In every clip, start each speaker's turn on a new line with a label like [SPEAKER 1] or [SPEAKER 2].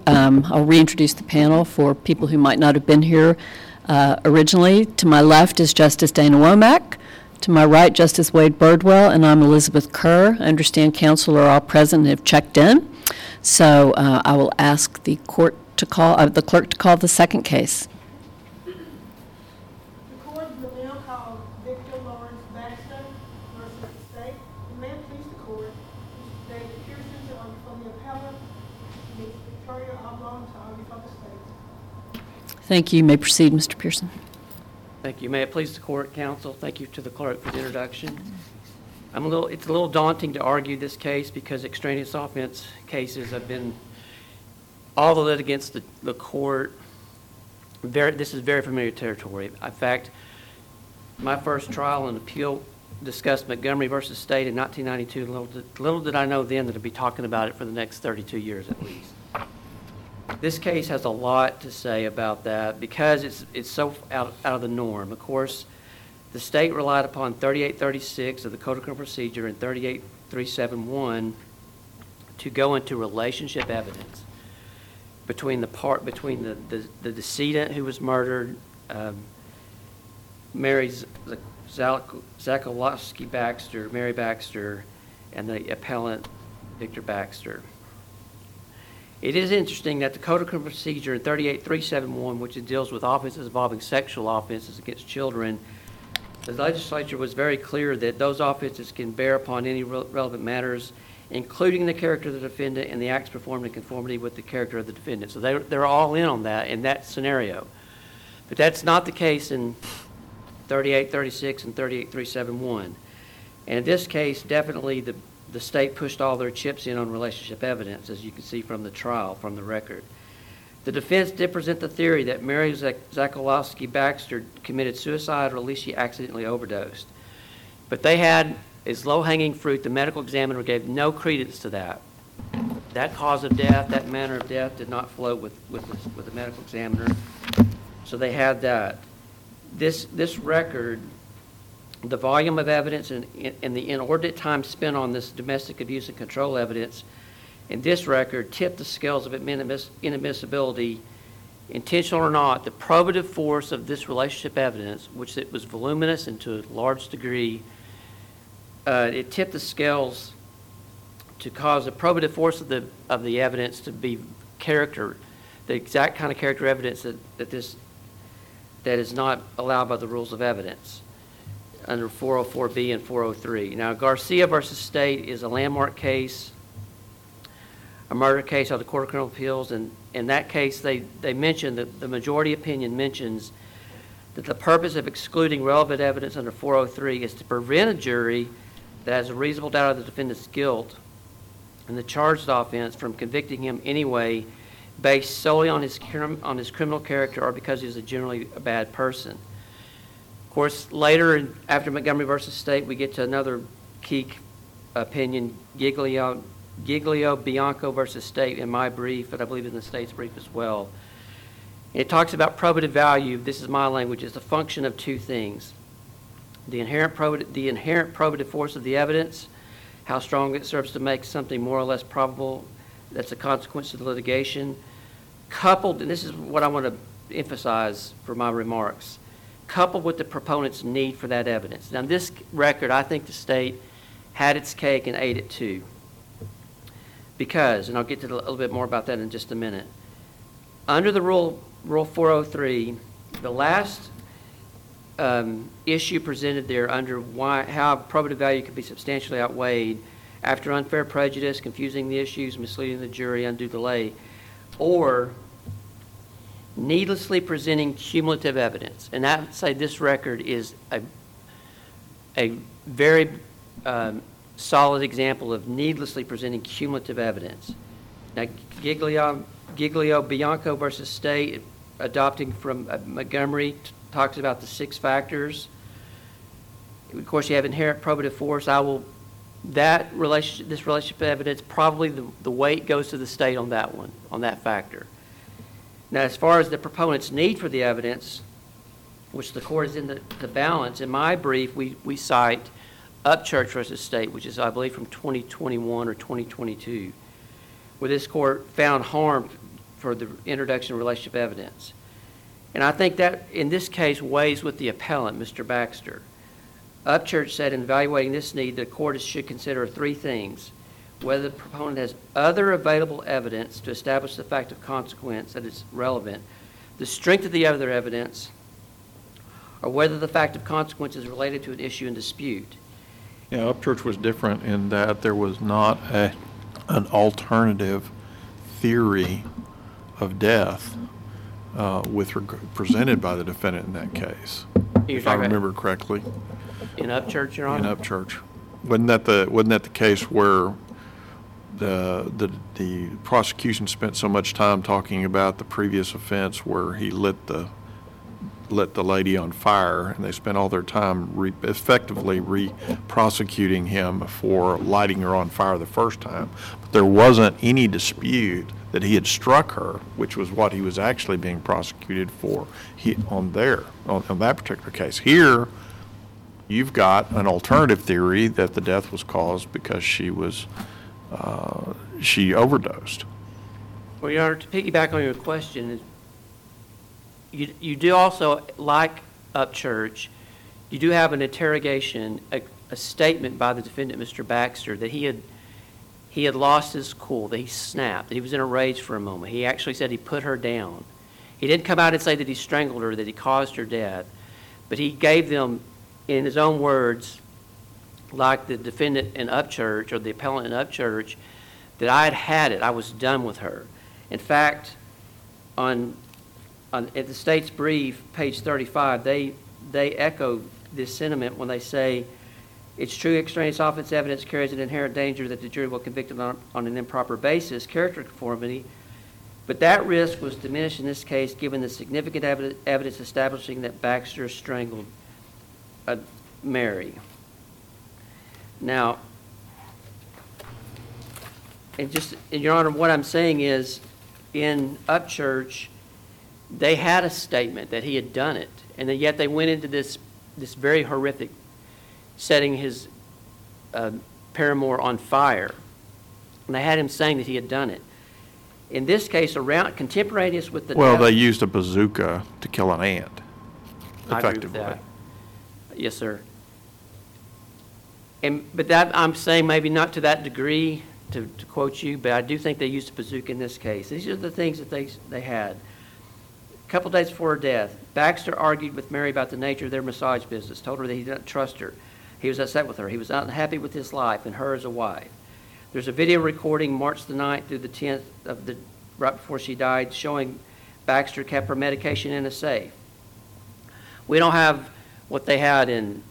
[SPEAKER 1] I'll reintroduce the panel for people who might not have been here originally. To my left is Justice Dana Womack. To my right, Justice Wade Birdwell, and I'm Elizabeth Kerr. I understand counsel are all present and have checked in. So I will ask the clerk to call the second case.
[SPEAKER 2] The court will now call Victor Lawrence Baxter versus the state. The man please the court. Mr. David Pearson from the appellant. Ms. Victoria Oblong to argue for the state.
[SPEAKER 1] Thank you. You may proceed, Mr. Pearson.
[SPEAKER 3] Thank you. May it please the court, counsel. Thank you to the clerk for the introduction. It's a little daunting to argue this case because extraneous offense cases have been all the litigants, the court. This is very familiar territory. In fact, my first trial and appeal discussed Montgomery versus State in 1992. Little did I know then that I'd be talking about it for the next 32 years at least. This case has a lot to say about that because it's so out of the norm. Of course, the state relied upon 3836 of the Code of Criminal Procedure and 38371 to go into relationship evidence between the decedent who was murdered, Mary Zakolowski Baxter, Mary Baxter, and the appellant Victor Baxter. It is interesting that the Code of Criminal Procedure in 38371, which deals with offenses involving sexual offenses against children, the legislature was very clear that those offenses can bear upon any relevant matters, including the character of the defendant and the acts performed in conformity with the character of the defendant. So they're all in on that in that scenario. But that's not the case in 3836 and 38371. And in this case, definitely the state pushed all their chips in on relationship evidence, as you can see from the trial, from the record. The defense did present the theory that Mary Zakolowski Baxter committed suicide or at least she accidentally overdosed. But they had, as low-hanging fruit, the medical examiner gave no credence to that. That cause of death, that manner of death did not float with the medical examiner. So they had that. This record, the volume of evidence and the inordinate time spent on this domestic abuse and control evidence in this record tipped the scales of inadmissibility, intentional or not. The probative force of this relationship evidence, which it was voluminous and to a large degree, it tipped the scales to cause the probative force of the evidence to be character, the exact kind of character evidence that is not allowed by the rules of evidence under 404B and 403. Now, Garcia versus State is a landmark case, a murder case out of the Court of Criminal Appeals, and in that case, they mentioned that the majority opinion mentions that the purpose of excluding relevant evidence under 403 is to prevent a jury that has a reasonable doubt of the defendant's guilt and the charged offense from convicting him anyway based solely on his criminal character or because he's generally a bad person. Of course, later, after Montgomery versus State, we get to another key opinion, Giglio Bianco versus State in my brief, and I believe in the state's brief as well. It talks about probative value. This is my language. It's a function of two things: the inherent probative force of the evidence, how strong it serves to make something more or less probable that's a consequence of the litigation, coupled, and this is what I want to emphasize for my remarks, coupled with the proponent's need for that evidence. Now, this record, I think the state had its cake and ate it too. Because, and I'll get to a little bit more about that in just a minute, under the Rule 403, the last issue presented there under how probative value could be substantially outweighed after unfair prejudice, confusing the issues, misleading the jury, undue delay, or needlessly presenting cumulative evidence. And I would say this record is a very solid example of needlessly presenting cumulative evidence. Now, Giglio Bianco versus State, adopting from Montgomery, talks about the 6 factors. Of course, you have inherent probative force. This relationship evidence, probably the weight goes to the state on that one, on that factor. Now, as far as the proponent's need for the evidence, which the court is in the balance, in my brief, we cite Upchurch versus State, which is, I believe, from 2021 or 2022, where this court found harm for the introduction of relationship evidence. And I think that, in this case, weighs with the appellant, Mr. Baxter. Upchurch said in evaluating this need, the court should consider three things: whether the proponent has other available evidence to establish the fact of consequence that is relevant, the strength of the other evidence, or whether the fact of consequence is related to an issue in dispute.
[SPEAKER 4] Yeah, Upchurch was different in that there was not an alternative theory of death presented by the defendant in that case,
[SPEAKER 3] You're
[SPEAKER 4] if I
[SPEAKER 3] talking about
[SPEAKER 4] remember correctly.
[SPEAKER 3] in Upchurch, Your
[SPEAKER 4] In
[SPEAKER 3] Honor?
[SPEAKER 4] Upchurch. Wasn't that the case where the prosecution spent so much time talking about the previous offense where he lit the lady on fire, and they spent all their time effectively prosecuting him for lighting her on fire the first time. But there wasn't any dispute that he had struck her, which was what he was actually being prosecuted for on that particular case. Here, you've got an alternative theory that the death was caused because she overdosed.
[SPEAKER 3] Well, Your Honor, to piggyback on your question, you do also, like Upchurch, you do have an interrogation, a statement by the defendant, Mr. Baxter, that he had lost his cool, that he snapped, that he was in a rage for a moment. He actually said he put her down. He didn't come out and say that he strangled her, that he caused her death, but he gave them, in his own words, like the defendant in Upchurch, or the appellant in Upchurch, that I had it, I was done with her. In fact, at the state's brief, page 35, they echo this sentiment when they say, it's true extraneous offense evidence carries an inherent danger that the jury will convict him on an improper basis, character conformity, but that risk was diminished in this case given the significant evidence establishing that Baxter strangled Mary. Now, and Your Honor, what I'm saying is, in Upchurch, they had a statement that he had done it, and yet they went into this very horrific, setting his paramour on fire, and they had him saying that he had done it. In this case, contemporaneous with the
[SPEAKER 4] Well,
[SPEAKER 3] death,
[SPEAKER 4] they used a bazooka to kill an ant,
[SPEAKER 3] I agree with
[SPEAKER 4] effectively.
[SPEAKER 3] that. Yes, sir. But that, I'm saying maybe not to that degree, to quote you, but I do think they used a bazooka in this case. These are the things that they had. A couple days before her death, Baxter argued with Mary about the nature of their massage business, told her that he didn't trust her. He was upset with her. He was unhappy with his life and her as a wife. There's a video recording March the 9th through the 10th right before she died, showing Baxter kept her medication in a safe. We don't have what they had in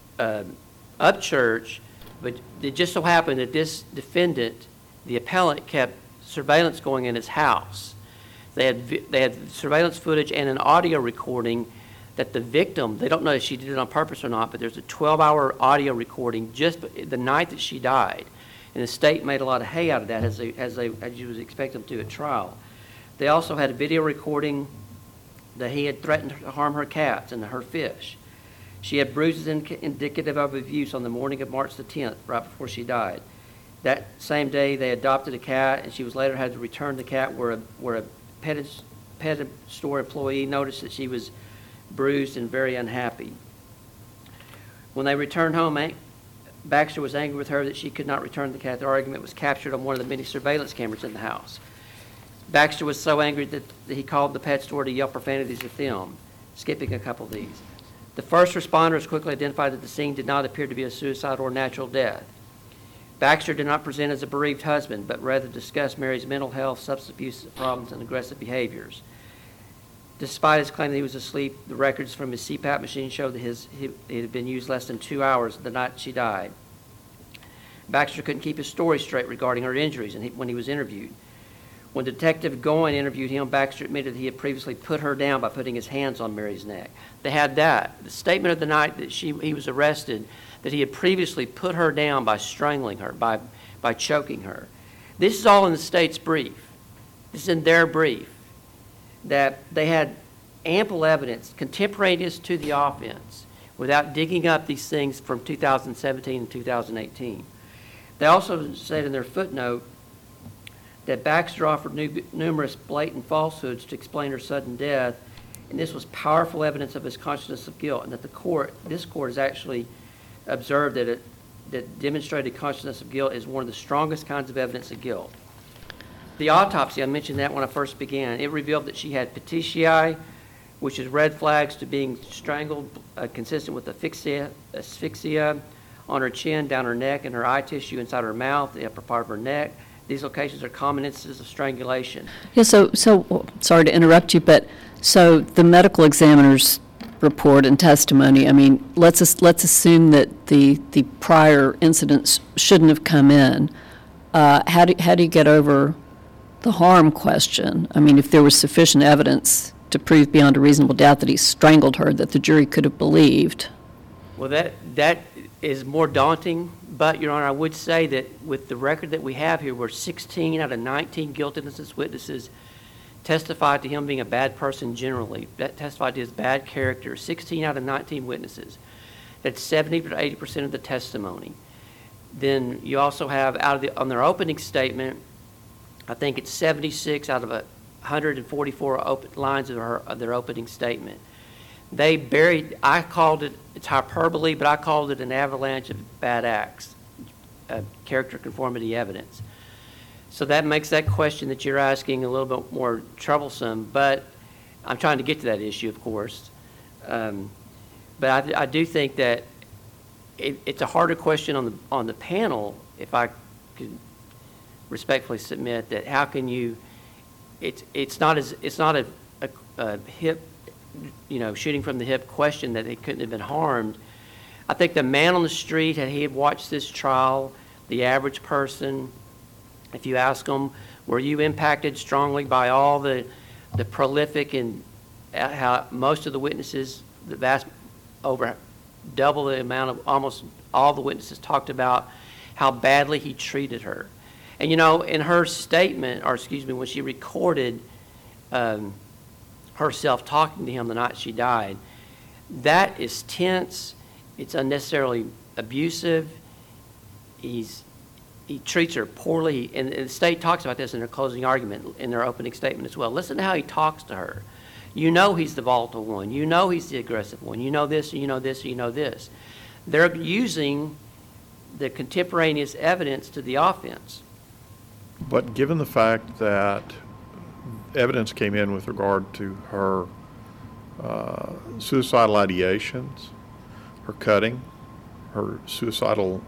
[SPEAKER 3] Upchurch, but it just so happened that this defendant, the appellant, kept surveillance going in his house. They had surveillance footage and an audio recording that the victim, they don't know if she did it on purpose or not, but there's a 12-hour audio recording just the night that she died. And the state made a lot of hay out of that, as you would expect them to at trial. They also had a video recording that he had threatened to harm her cats and her fish. She had bruises indicative of abuse on the morning of March the 10th, right before she died. That same day, they adopted a cat, and she was later had to return the cat where a pet store employee noticed that she was bruised and very unhappy. When they returned home, Baxter was angry with her that she could not return the cat. The argument was captured on one of the many surveillance cameras in the house. Baxter was so angry that he called the pet store to yell profanities at them, skipping a couple of these. The first responders quickly identified that the scene did not appear to be a suicide or natural death. Baxter did not present as a bereaved husband, but rather discussed Mary's mental health, substance abuse problems, and aggressive behaviors. Despite his claim that he was asleep, the records from his CPAP machine showed that it had been used less than 2 hours the night she died. Baxter couldn't keep his story straight regarding her injuries when he was interviewed. When Detective Goin interviewed him, Baxter admitted that he had previously put her down by putting his hands on Mary's neck. They had that. The statement of the night that he was arrested, that he had previously put her down by strangling her, by choking her. This is all in the state's brief. This is in their brief, that they had ample evidence contemporaneous to the offense without digging up these things from 2017 and 2018. They also said in their footnote that Baxter offered numerous blatant falsehoods to explain her sudden death, and this was powerful evidence of his consciousness of guilt, and that this court has actually observed that demonstrated consciousness of guilt is one of the strongest kinds of evidence of guilt. The autopsy, I mentioned that when I first began, it revealed that she had petechiae, which is red flags to being strangled, consistent with asphyxia on her chin, down her neck, and her eye tissue inside her mouth, the upper part of her neck. These locations are common instances of strangulation.
[SPEAKER 1] Yeah, so sorry to interrupt you, but so the medical examiner's report and testimony, I mean, let's assume that the prior incidents shouldn't have come in. How do you get over the harm question? I mean, if there was sufficient evidence to prove beyond a reasonable doubt that he strangled her, that the jury could have believed.
[SPEAKER 3] Well, that is more daunting, but, Your Honor, I would say that with the record that we have here, where 16 out of 19 guilty innocence witnesses testified to him being a bad person generally, that testified to his bad character, 16 out of 19 witnesses, that's 70 to 80% of the testimony. Then you also have, on their opening statement, I think it's 76 out of 144 lines of their opening statement. They buried, I called it, it's hyperbole, but I called it an avalanche of bad acts, character conformity evidence. So that makes that question that you're asking a little bit more troublesome, but I'm trying to get to that issue, of course. But I do think that it's a harder question on the panel, if I could respectfully submit that how can you, it's not a hip, shooting from the hip question that they couldn't have been harmed. I think the man on the street, had he watched this trial, the average person, if you ask them, were you impacted strongly by all the prolific and how most of the witnesses, the vast, over double the amount of, almost all the witnesses talked about how badly he treated her. And in her statement, when she recorded herself talking to him the night she died, that is tense, it's unnecessarily abusive, he treats her poorly, and the state talks about this in their closing argument, in their opening statement as well. Listen to how he talks to her. He's the volatile one. He's the aggressive one. This, this, this. They're using the contemporaneous evidence to the offense.
[SPEAKER 4] But given the fact that evidence came in with regard to her suicidal ideations, her cutting, her suicidal,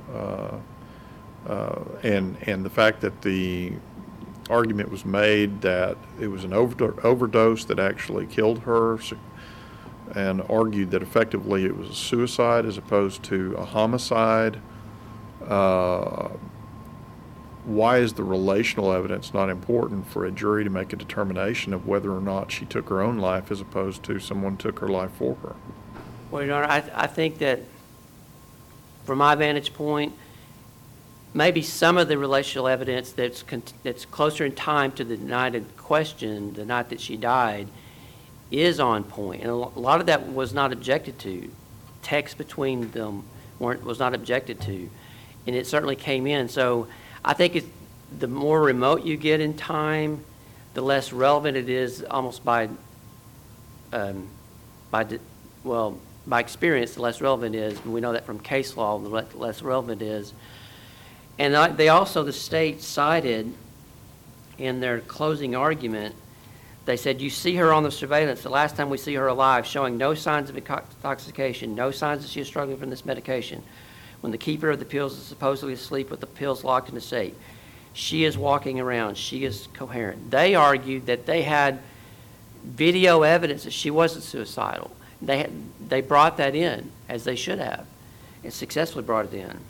[SPEAKER 4] and the fact that the argument was made that it was an overdose that actually killed her, and argued that effectively it was a suicide as opposed to a homicide. Why is the relational evidence not important for a jury to make a determination of whether or not she took her own life as opposed to someone took her life for her?
[SPEAKER 3] Well, Your Honor, I think that from my vantage point, maybe some of the relational evidence that's closer in time to the night in question, the night that she died, is on point. And a lot of that was not objected to. Text between them was not objected to. And it certainly came in. So I think the more remote you get in time, the less relevant it is, almost by experience, the less relevant it is. And we know that from case law, the less relevant it is. And the state cited in their closing argument, they said, you see her on the surveillance, the last time we see her alive, showing no signs of intoxication, no signs that she is struggling from this medication. When the keeper of the pills is supposedly asleep with the pills locked in the safe, she is walking around, she is coherent. They argued that they had video evidence that she wasn't suicidal. They brought that in, as they should have, and successfully brought it in.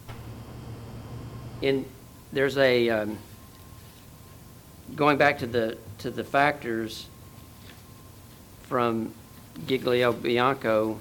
[SPEAKER 3] There's going back to the factors from Giglio Bianco,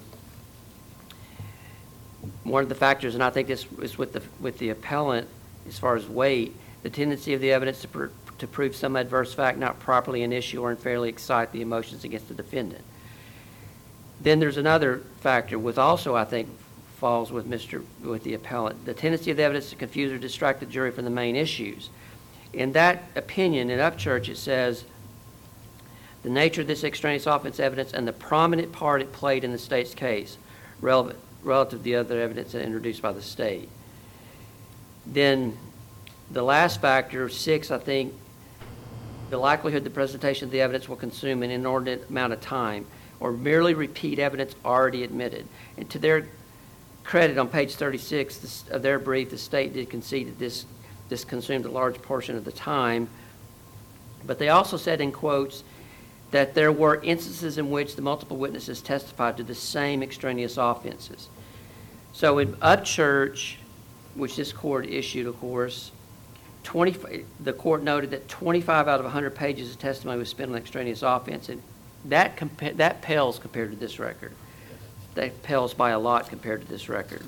[SPEAKER 3] one of the factors, and I think this is with the appellant as far as weight, the tendency of the evidence to prove some adverse fact not properly an issue or unfairly excite the emotions against the defendant. Then there's another factor, which also I think falls with the appellant, the tendency of the evidence to confuse or distract the jury from the main issues. In that opinion, in Upchurch, it says, the nature of this extraneous offense evidence and the prominent part it played in the state's case relative to the other evidence introduced by the state. Then the last factor, 6, I think, the likelihood the presentation of the evidence will consume an inordinate amount of time or merely repeat evidence already admitted. And to their credit, on page 36 of their brief, the state did concede that this consumed a large portion of the time. But they also said in quotes that there were instances in which the multiple witnesses testified to the same extraneous offenses. So in Upchurch, which this court issued, of course, the court noted that 25 out of 100 pages of testimony was spent on extraneous offense, and that pales compared to this record. That pales by a lot compared to this record.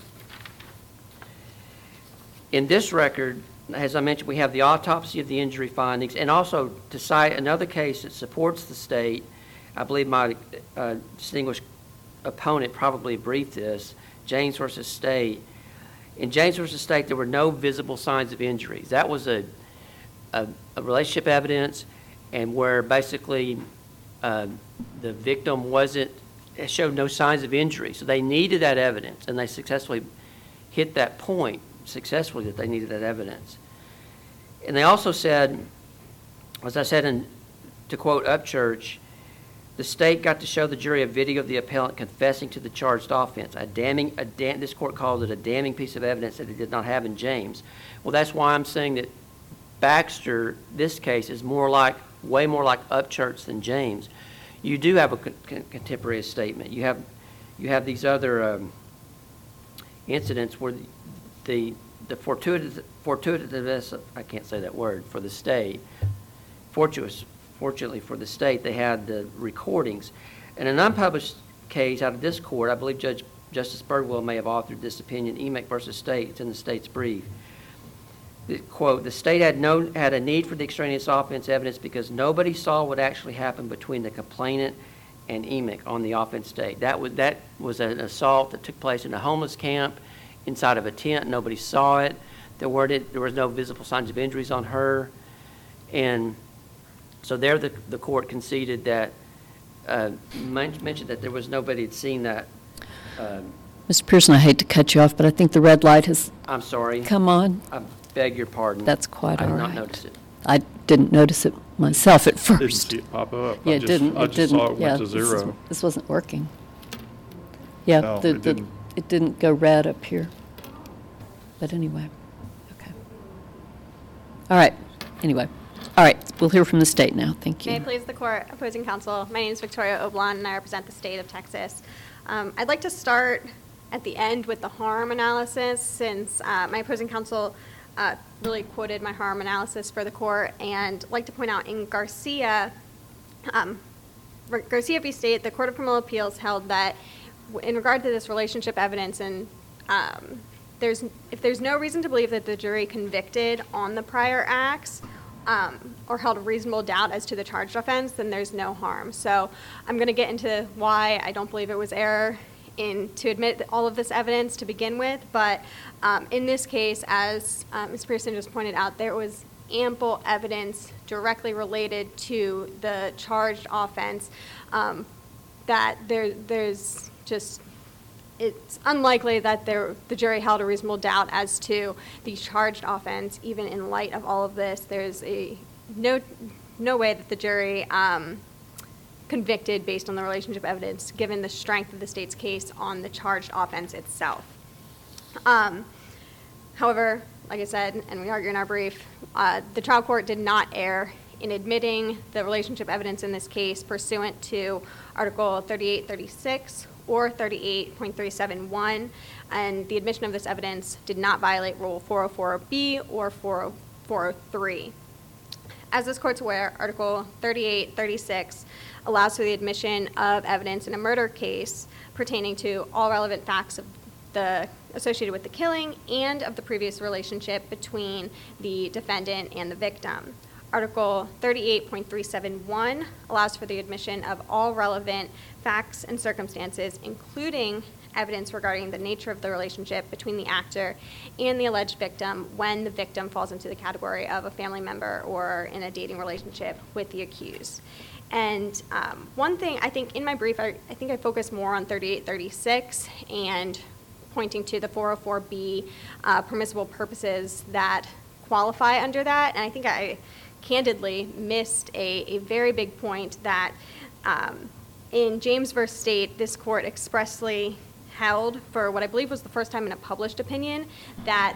[SPEAKER 3] In this record, as I mentioned, we have the autopsy of the injury findings, and also to cite another case that supports the state. I believe my distinguished opponent probably briefed this, James versus State. In James versus State, there were no visible signs of injuries. That was a relationship evidence, and where basically the victim showed no signs of injury. So they needed that evidence, and they successfully hit that point successfully that they needed that evidence. And they also said, as I said, to quote Upchurch, the state got to show the jury a video of the appellant confessing to the charged offense. This court called it a damning piece of evidence that it did not have in James. Well, that's why I'm saying that Baxter, this case, is way more like Upchurch than James. You do have a contemporaneous statement. You have these other incidents where the fortuitous, I can't say that word, for the state, fortunately for the state, they had the recordings. In an unpublished case out of this court, I believe Justice Birdwell may have authored this opinion, Emick versus State, it's in the state's brief. Quote, the state had a need for the extraneous offense evidence because nobody saw what actually happened between the complainant and Emick on the offense date. That was an assault that took place in a homeless camp inside of a tent. Nobody saw it. There was no visible signs of injuries on her. And so there the court conceded that, mentioned that there was nobody had seen that.
[SPEAKER 1] Mr. Pearson, I hate to cut you off, but I think the red light has
[SPEAKER 3] I'm sorry.
[SPEAKER 1] come on.
[SPEAKER 3] I beg your pardon.
[SPEAKER 1] That's quite all right.
[SPEAKER 3] I did not notice it.
[SPEAKER 1] I didn't notice it myself at
[SPEAKER 5] Didn't
[SPEAKER 1] first.
[SPEAKER 5] see it pop up.
[SPEAKER 1] Yeah,
[SPEAKER 5] I
[SPEAKER 1] it
[SPEAKER 5] just-
[SPEAKER 1] didn't.
[SPEAKER 5] I just saw it
[SPEAKER 1] Yeah,
[SPEAKER 5] went to zero.
[SPEAKER 1] This wasn't working. Yeah,
[SPEAKER 5] No, it didn't.
[SPEAKER 1] it didn't go red up here. But anyway, okay. All right, anyway. All right, we'll hear from the state now. Thank
[SPEAKER 6] May
[SPEAKER 1] you.
[SPEAKER 6] it please the court, opposing counsel. My name is Victoria Oblon, and I represent the state of Texas. I'd like to start at the end with the harm analysis, since my opposing counsel really quoted my harm analysis for the court, and I'd like to point out in Garcia v. State, the Court of Criminal Appeals held that in regard to this relationship evidence, and if there's no reason to believe that the jury convicted on the prior acts, or held a reasonable doubt as to the charged offense, then there's no harm. So I'm going to get into why I don't believe it was error to admit all of this evidence to begin with. But in this case, as Ms. Pearson just pointed out, there was ample evidence directly related to the charged offense that there's just, it's unlikely that the jury held a reasonable doubt as to the charged offense, even in light of all of this. There's no way that the jury convicted based on the relationship evidence, given the strength of the state's case on the charged offense itself. However, like I said, and we argue in our brief, the trial court did not err in admitting the relationship evidence in this case pursuant to Article 3836 or 38.371, and the admission of this evidence did not violate Rule 404B or 403. As this court's aware, Article 3836 allows for the admission of evidence in a murder case pertaining to all relevant facts associated with the killing and of the previous relationship between the defendant and the victim. Article 38.371 allows for the admission of all relevant facts and circumstances, including evidence regarding the nature of the relationship between the actor and the alleged victim when the victim falls into the category of a family member or in a dating relationship with the accused. And one thing, I think in my brief, I think I focused more on 3836 and pointing to the 404B permissible purposes that qualify under that. And I think I candidly missed a very big point that in James v. State, this court expressly held, for what I believe was the first time in a published opinion, that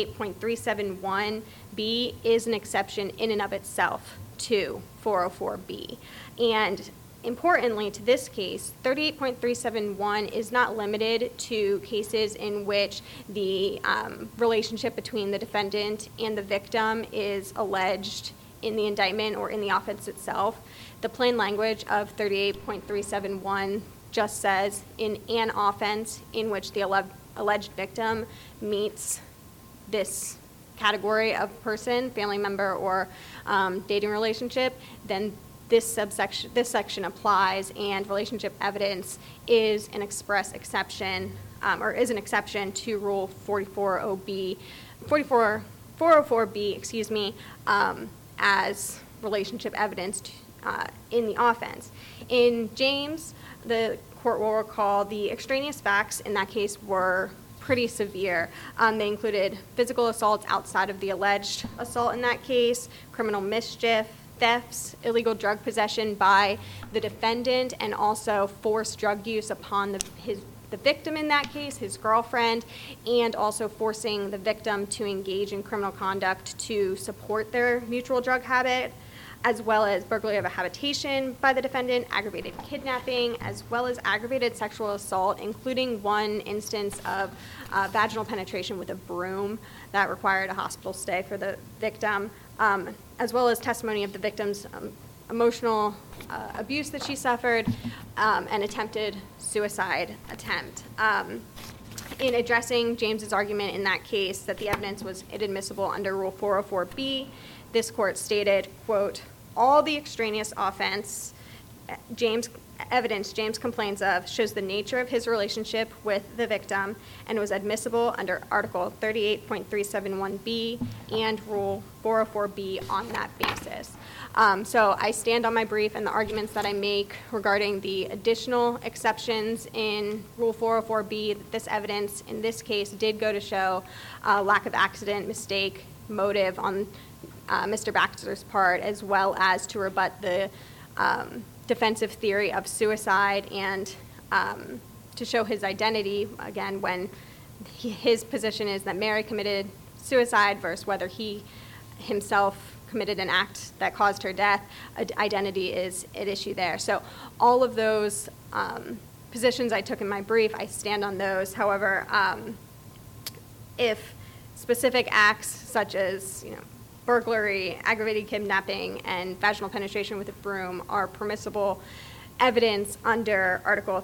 [SPEAKER 6] 38.371B is an exception in and of itself to 404B. And importantly to this case, 38.371 is not limited to cases in which the relationship between the defendant and the victim is alleged in the indictment or in the offense itself. The plain language of 38.371 just says in an offense in which the alleged victim meets this category of person, family member, or dating relationship, then this section applies, and relationship evidence is an express exception, or is an exception to Rule 404B, as relationship evidence in the offense. In James, the court will recall the extraneous facts in that case were pretty severe. They included physical assaults outside of the alleged assault in that case, criminal mischief, thefts, illegal drug possession by the defendant, and also forced drug use upon the victim in that case, his girlfriend, and also forcing the victim to engage in criminal conduct to support their mutual drug habit, as well as burglary of a habitation by the defendant, aggravated kidnapping, as well as aggravated sexual assault, including one instance of vaginal penetration with a broom that required a hospital stay for the victim, as well as testimony of the victim's emotional abuse that she suffered, and attempted suicide attempt. In addressing James's argument in that case that the evidence was inadmissible under Rule 404B, this court stated, quote, all the extraneous offense evidence James complains of shows the nature of his relationship with the victim and was admissible under Article 38.371B and Rule 404B on that basis. So I stand on my brief and the arguments that I make regarding the additional exceptions in Rule 404B. That this evidence in this case did go to show lack of accident, mistake, motive on Mr. Baxter's part, as well as to rebut the defensive theory of suicide and to show his identity, again, when his position is that Mary committed suicide versus whether he himself committed an act that caused her death. Identity is at issue there. So all of those positions I took in my brief, I stand on those. However, if specific acts such as, burglary, aggravated kidnapping, and vaginal penetration with a broom are permissible evidence under Article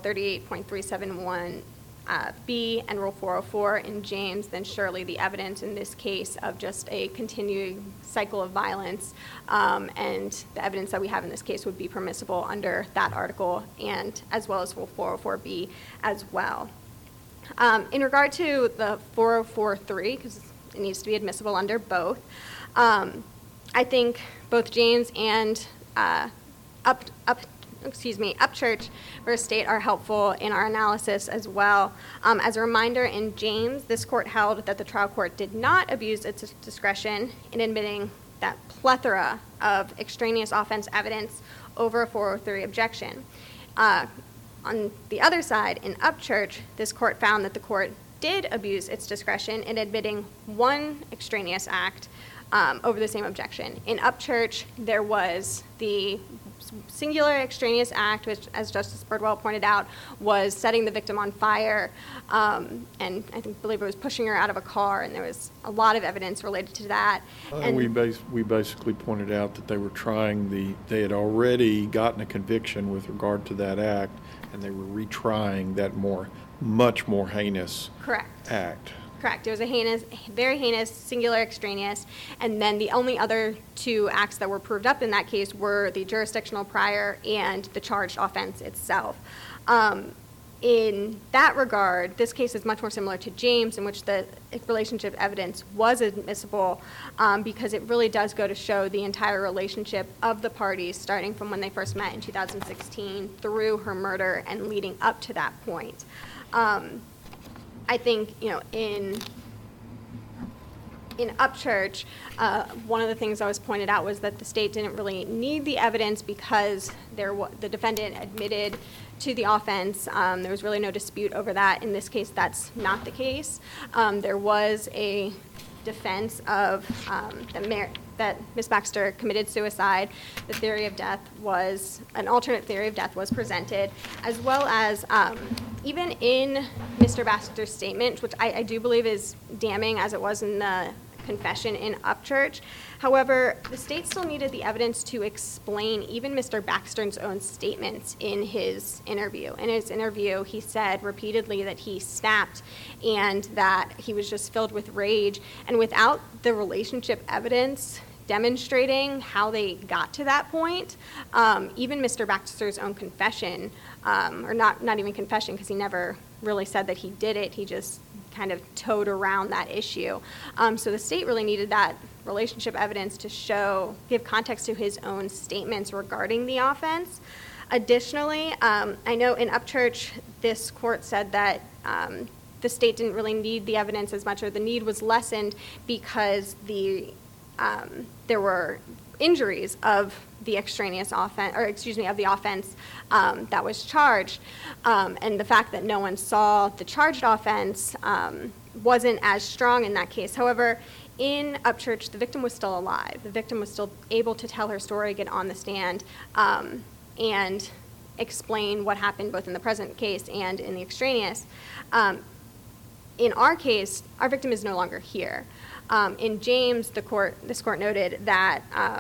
[SPEAKER 6] 38.371B and Rule 404 in James, then surely the evidence in this case of just a continuing cycle of violence and the evidence that we have in this case would be permissible under that article, and as well as Rule 404B as well. In regard to the 404.3, because it needs to be admissible under both, I think both James and Upchurch v. State are helpful in our analysis as well. As a reminder, in James, this court held that the trial court did not abuse its discretion in admitting that plethora of extraneous offense evidence over a 403 objection. On the other side, in Upchurch, this court found that the court did abuse its discretion in admitting one extraneous act over the same objection. In Upchurch, there was the singular extraneous act, which, as Justice Birdwell pointed out, was setting the victim on fire, and I believe it was pushing her out of a car, and there was a lot of evidence related to that. And
[SPEAKER 4] we basically pointed out that they were they had already gotten a conviction with regard to that act, and they were retrying that much more heinous act.
[SPEAKER 6] Correct. It was a very heinous, singular extraneous, and then the only other two acts that were proved up in that case were the jurisdictional prior and the charged offense itself. In that regard, this case is much more similar to James, in which the relationship evidence was admissible, because it really does go to show the entire relationship of the parties, starting from when they first met in 2016 through her murder and leading up to that point. I think, in Upchurch, one of the things I was pointed out was that the state didn't really need the evidence because the defendant admitted to the offense. There was really no dispute over that. In this case, that's not the case. There was a defense of that Ms. Baxter committed suicide. The theory of death was, an alternate theory of death was presented, as well as even in Mr. Baxter's statement, which I do believe is damning as it was in the confession in Upchurch. However, the state still needed the evidence to explain even Mr. Baxter's own statements in his interview. In his interview, he said repeatedly that he snapped and that he was just filled with rage. And without the relationship evidence demonstrating how they got to that point, even Mr. Baxter's own confession, or not even confession, because he never really said that he did it, he just kind of towed around that issue. So the state really needed that relationship evidence to give context to his own statements regarding the offense. Additionally, I know in Upchurch, this court said that the state didn't really need the evidence as much, or the need was lessened because there were injuries of the extraneous offense, of the offense that was charged. And the fact that no one saw the charged offense wasn't as strong in that case. However, in Upchurch, the victim was still alive. The victim was still able to tell her story, get on the stand, and explain what happened both in the present case and in the extraneous. In our case, our victim is no longer here. In James, this court noted that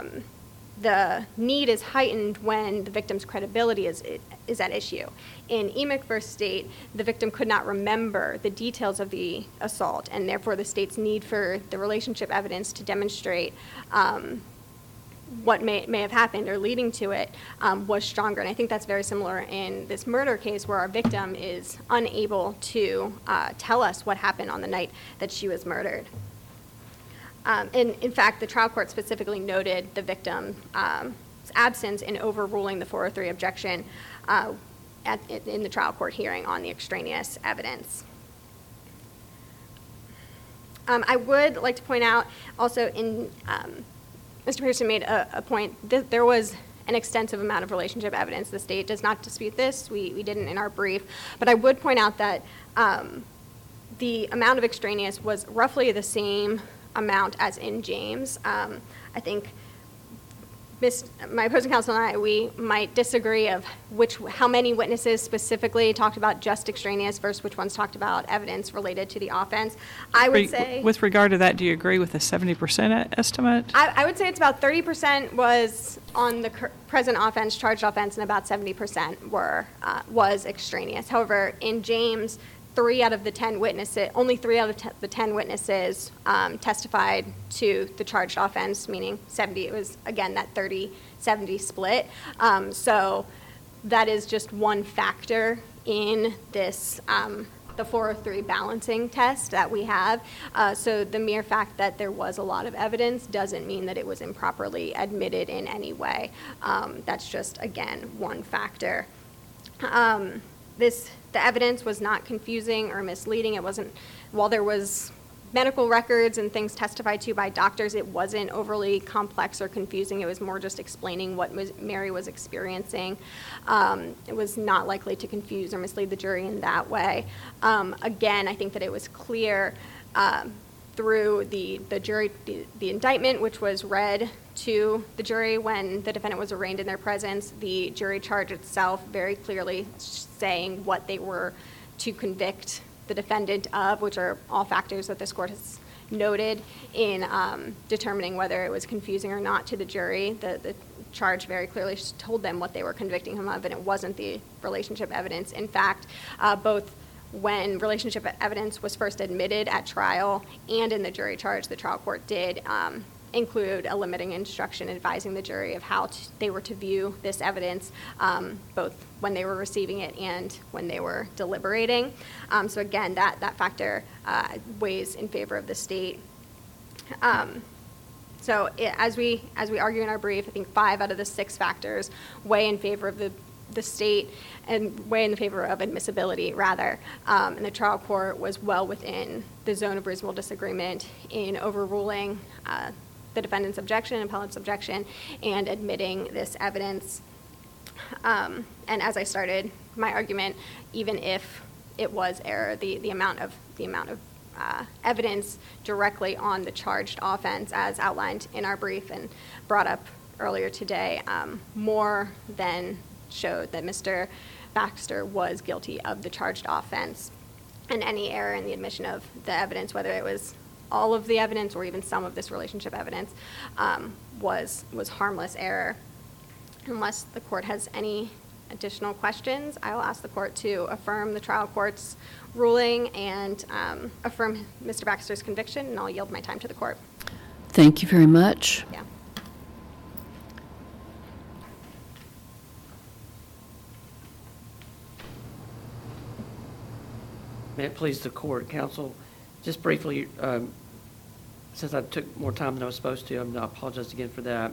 [SPEAKER 6] the need is heightened when the victim's credibility is at issue. In Emick v. State, the victim could not remember the details of the assault, and therefore the state's need for the relationship evidence to demonstrate what may have happened or leading to it was stronger. And I think that's very similar in this murder case, where our victim is unable to tell us what happened on the night that she was murdered. And in fact, the trial court specifically noted the victim's absence in overruling the 403 objection in the trial court hearing on the extraneous evidence. I would like to point out also Mr. Pearson made a point that there was an extensive amount of relationship evidence. The state does not dispute this. We didn't in our brief. But I would point out that the amount of extraneous was roughly the same amount as in James. I think my opposing counsel and I, we might disagree of how many witnesses specifically talked about just extraneous versus which ones talked about evidence related to the offense. I would say,
[SPEAKER 5] with regard to that, do you agree with the 70% estimate?
[SPEAKER 6] I would say it's about 30% was on the present offense, charged offense, and about 70% was extraneous. However, in James, only 3 out of the 10 witnesses testified to the charged offense, meaning 70. It was, again, that 30-70 split. So that is just one factor in this, the 403 balancing test that we have. So the mere fact that there was a lot of evidence doesn't mean that it was improperly admitted in any way. That's just, again, one factor. The evidence was not confusing or misleading. It wasn't, while there was medical records and things testified to by doctors, it wasn't overly complex or confusing. It was more just explaining what Mary was experiencing. It was not likely to confuse or mislead the jury in that way. Again, I think that it was clear through the jury, the indictment, which was read to the jury when the defendant was arraigned in their presence, the jury charge itself very clearly saying what they were to convict the defendant of, which are all factors that this court has noted in determining whether it was confusing or not to the jury. The charge very clearly told them what they were convicting him of, and it wasn't the relationship evidence. In fact, both when relationship evidence was first admitted at trial and in the jury charge, the trial court did include a limiting instruction advising the jury of how they were to view this evidence, both when they were receiving it and when they were deliberating. So again, that factor weighs in favor of the state. As we argue in our brief, I think 5 out of the 6 factors weigh in favor of the state and weigh in the favor of admissibility, rather. And the trial court was well within the zone of reasonable disagreement in overruling the defendant's objection, appellant's objection, and admitting this evidence. And as I started my argument, even if it was error, the amount of evidence directly on the charged offense, as outlined in our brief and brought up earlier today, more than showed that Mr. Baxter was guilty of the charged offense, and any error in the admission of the evidence, whether it was all of the evidence or even some of this relationship evidence, was harmless error. Unless the court has any additional questions, I will ask the court to affirm the trial court's ruling and affirm Mr. Baxter's conviction, and I'll yield my time to the court.
[SPEAKER 1] Thank you very much.
[SPEAKER 6] Yeah.
[SPEAKER 3] May it please the court, counsel, just briefly, since I took more time than I was supposed to, I apologize again for that.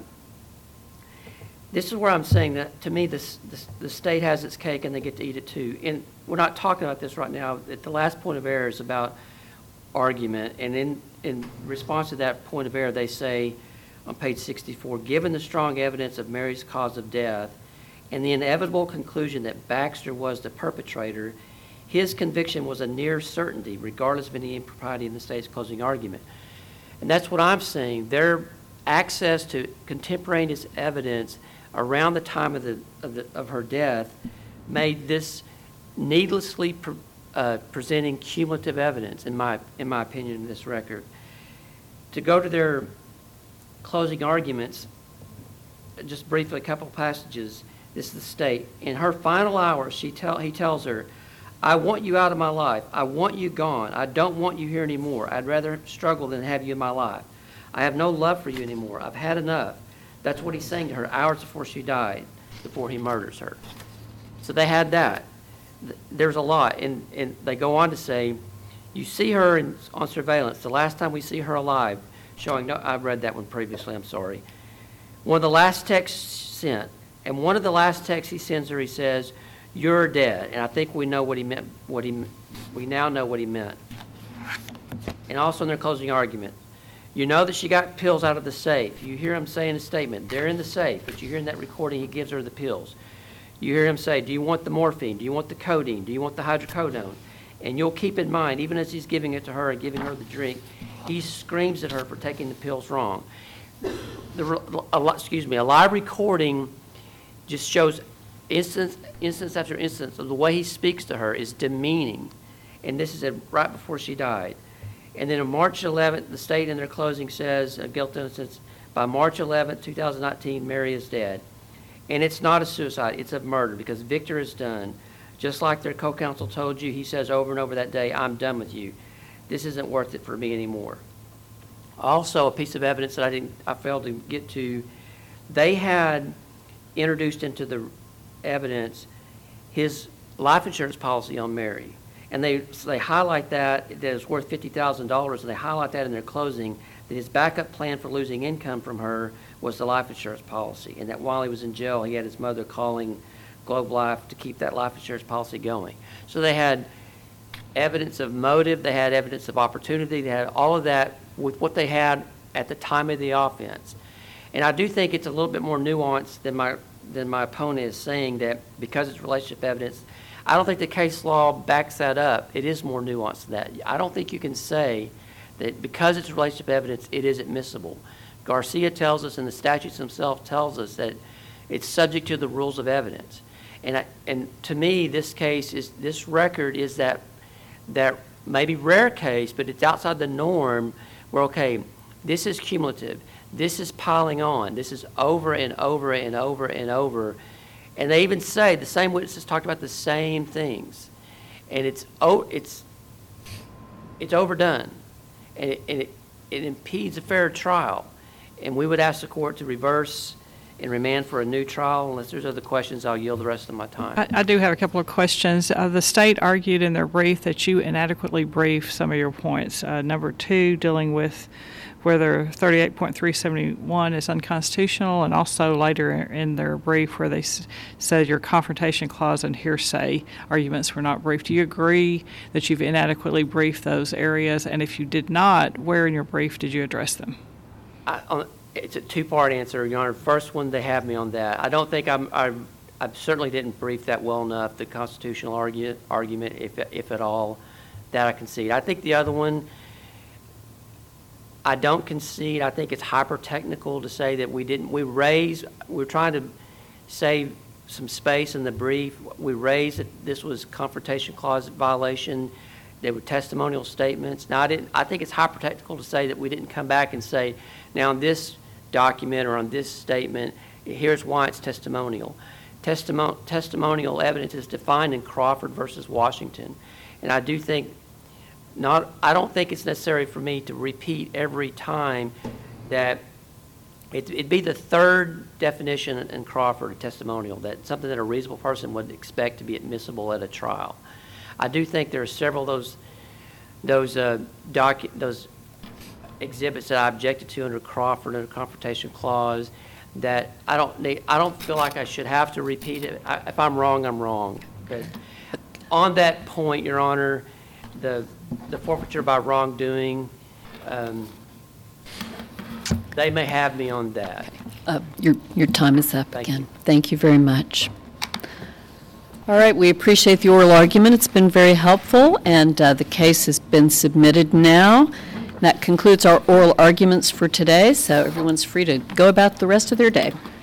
[SPEAKER 3] This is where I'm saying that, to me, the state has its cake and they get to eat it too. And we're not talking about this right now. The last point of error is about argument. And in response to that point of error, they say on page 64, given the strong evidence of Mary's cause of death and the inevitable conclusion that Baxter was the perpetrator, his conviction was a near certainty, regardless of any impropriety in the state's closing argument. And that's what I'm saying. Their access to contemporaneous evidence around the time of her death made this needlessly presenting cumulative evidence, in my opinion, in this record. To go to their closing arguments, just briefly, a couple passages. This is the state. In her final hours, he tells her, I want you out of my life. I want you gone. I don't want you here anymore. I'd rather struggle than have you in my life. I have no love for you anymore. I've had enough. That's what he's saying to her hours before she died, before he murders her. So they had that. There's a lot. And they go on to say, you see her on surveillance. The last time we see her alive, showing, no, I've read that one previously, I'm sorry. One of the last texts sent, and one of the last texts he sends her, he says, you're dead. And I think we know what he meant, we now know what he meant. And also in their closing argument, you know that she got pills out of the safe. You hear him say in his statement, they're in the safe, but you hear in that recording he gives her the pills. You hear him say, do you want the morphine? Do you want the codeine? Do you want the hydrocodone? And you'll keep in mind, even as he's giving it to her and giving her the drink, he screams at her for taking the pills wrong. A live recording just shows instance after instance of the way he speaks to her is demeaning. And this is right before she died. And then on March 11th, the state in their closing says, guilt innocence, by March 11th, 2019, Mary is dead. And it's not a suicide, it's a murder, because Victor is done. Just like their co-counsel told you, he says over and over that day, I'm done with you. This isn't worth it for me anymore. Also, a piece of evidence that I failed to get to, they had introduced into the evidence his life insurance policy on Mary. And they highlight that it's worth $50,000, and they highlight that in their closing, that his backup plan for losing income from her was the life insurance policy, and that while he was in jail, he had his mother calling Globe Life to keep that life insurance policy going. So they had evidence of motive, they had evidence of opportunity, they had all of that with what they had at the time of the offense. And I do think it's a little bit more nuanced than my opponent is saying, that because it's relationship evidence, I don't think the case law backs that up. It is more nuanced than that. I don't think you can say that because it's relationship evidence, it is admissible. Garcia tells us, and the statutes themselves tells us, that it's subject to the rules of evidence. And to me, this record is that maybe rare case, but it's outside the norm where, okay, this is cumulative. This is piling on. This is over and over and over and over. And they even say the same witnesses talked about the same things. And it's overdone. And it impedes a fair trial. And we would ask the court to reverse and remand for a new trial. Unless there's other questions, I'll yield the rest of my time.
[SPEAKER 5] I do have a couple of questions. The state argued in their brief that you inadequately briefed some of your points. Number 2, dealing with whether 38.371 is unconstitutional, and also later in their brief where they said your confrontation clause and hearsay arguments were not briefed. Do you agree that you've inadequately briefed those areas? And if you did not, where in your brief did you address them?
[SPEAKER 3] It's a two-part answer, Your Honor. First one, they have me on that. I don't think I certainly didn't brief that well enough, the constitutional argument, if at all, that I concede. I think the other one, I don't concede. I think it's hyper-technical to say that we're trying to save some space in the brief. We raised that this was confrontation clause violation. There were testimonial statements. Now, I think it's hyper-technical to say that we didn't come back and say, now on this document or on this statement, here's why it's testimonial. Testimonial evidence is defined in Crawford versus Washington. And I do think I don't think it's necessary for me to repeat every time that it'd be the third definition in Crawford, testimonial, that something that a reasonable person would expect to be admissible at a trial. I do think there are several of those exhibits that I objected to under Crawford and the confrontation clause that I don't feel like I should have to repeat it. If I'm wrong, I'm wrong. But on that point, Your Honor, the forfeiture by wrongdoing, they may have me on that.
[SPEAKER 1] Your time is up
[SPEAKER 3] Thank
[SPEAKER 1] again.
[SPEAKER 3] you.
[SPEAKER 1] Thank you very much. All right, we appreciate the oral argument. It's been very helpful, and the case has been submitted now. That concludes our oral arguments for today, so everyone's free to go about the rest of their day.